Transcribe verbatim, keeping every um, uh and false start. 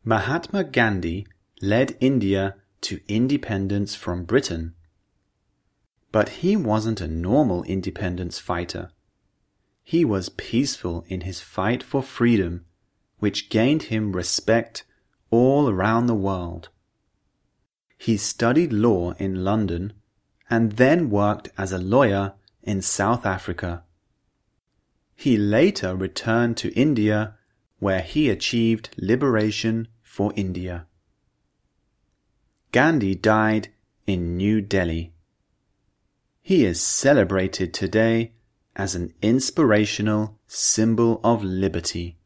Mahatma Gandhi led India to independence from Britain. But he wasn't a normal independence fighter. He was peaceful in his fight for freedom, which gained him respect all around the world. He studied law in London and then worked as a lawyer in South Africa. He later returned to India, where he achieved liberation for India. Gandhi died in New Delhi. He is celebrated today as an inspirational symbol of liberty.